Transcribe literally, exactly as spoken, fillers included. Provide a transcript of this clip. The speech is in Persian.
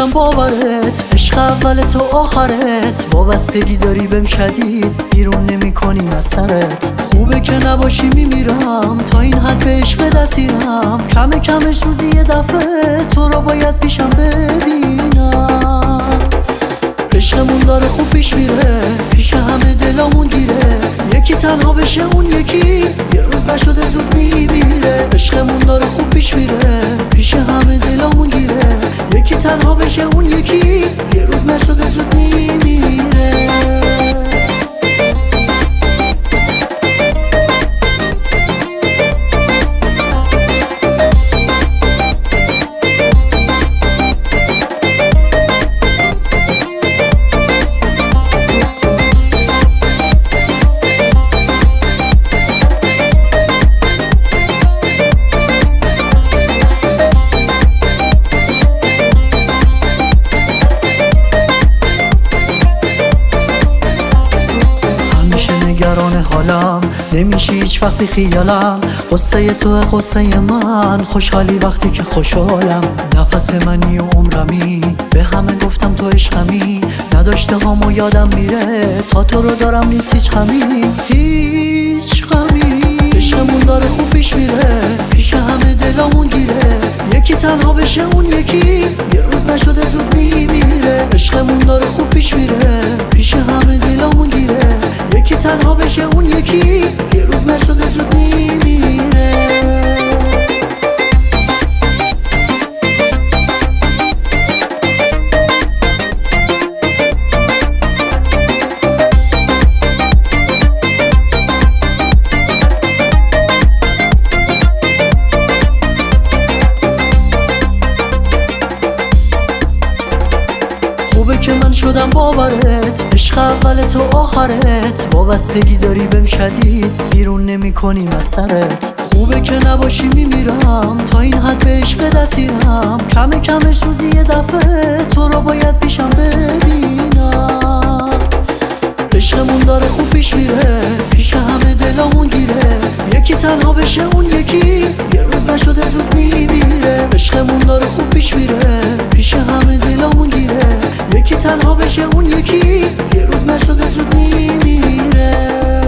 شدم باورت، عشق اول تو آخرت، وابستگی داری بهم شدید، بیرون نمی کنیم از سرت. خوبه که نباشی میمیرم، تا این حد به عشق دستیرم، کم کمش روزی یه دفعه تو رو باید پیشم ببینم. عشقمون داره خوب پیش میره، پیش همه دلامون گیره، یکی تنها بشه اون یکی یه روز نشده زود میمیره. عشقمون داره خوب پیش میره، پیش همه دلامون گیره، یکی تنها بشه اون یکی یه روز نشده زود میمیره. نگران حالم نمیشی هیچ وقتی خیالم، قصه تو قصه من، خوشحالی وقتی که خوشحالم. نفس منی و عمرمی، به همه گفتم تو عشقمی، نداشته هامو یادم میره، تا تو رو دارم نیست هیچ غمی هیچ غمی. عشقمون داره خوب پیش میره، پیش همه دلامون گیره، یکی تنها بشه اون یکی یه روز نشده زود میمیره. عشقمون داره خوب پیش میره، پیش همه دلامون گیره، یکی تنها بشه اون یکی یه روز نشده زود میمیره. خوبه که من شدم باورت، عشق اول تو آخرت، وابستگی داری بهم شدید، بیرون نمی کنیم از سرت. خوبه که نباشی میمیرم، تا این حد به عشق دستیرم، کم کمش روزی یه دفعه تو رو باید پیشم ببینم. عشقمون داره خوب پیش میره، پیش همه دلامون گیره، یکی تنها بشه اون یکی یه روز نشده زود میمیره. عشقمون داره خوب پیش میره، پیش همه دلامون گیره، یکی تنها بشه اون یکی یه روز نشده زود میمیره.